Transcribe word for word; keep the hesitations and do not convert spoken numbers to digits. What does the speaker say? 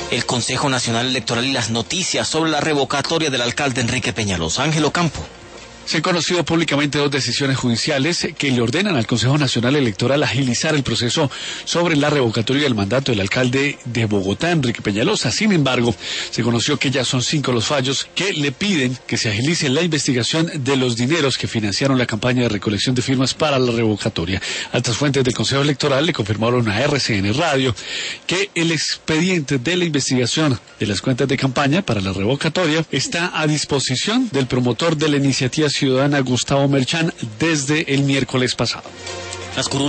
el Consejo Nacional Electoral y las noticias sobre la revocatoria del alcalde Enrique Peñalosa. Ángel Ocampo. Se han conocido públicamente dos decisiones judiciales que le ordenan al Consejo Nacional Electoral agilizar el proceso sobre la revocatoria del mandato del alcalde de Bogotá, Enrique Peñalosa. Sin embargo, se conoció que ya son cinco los fallos que le piden que se agilice la investigación de los dineros que financiaron la campaña de recolección de firmas para la revocatoria. Altas fuentes del Consejo Electoral le confirmaron a R C N Radio que el expediente de la investigación de las cuentas de campaña para la revocatoria está a disposición del promotor de la iniciativa ciudadana Gustavo Merchán desde el miércoles pasado. Las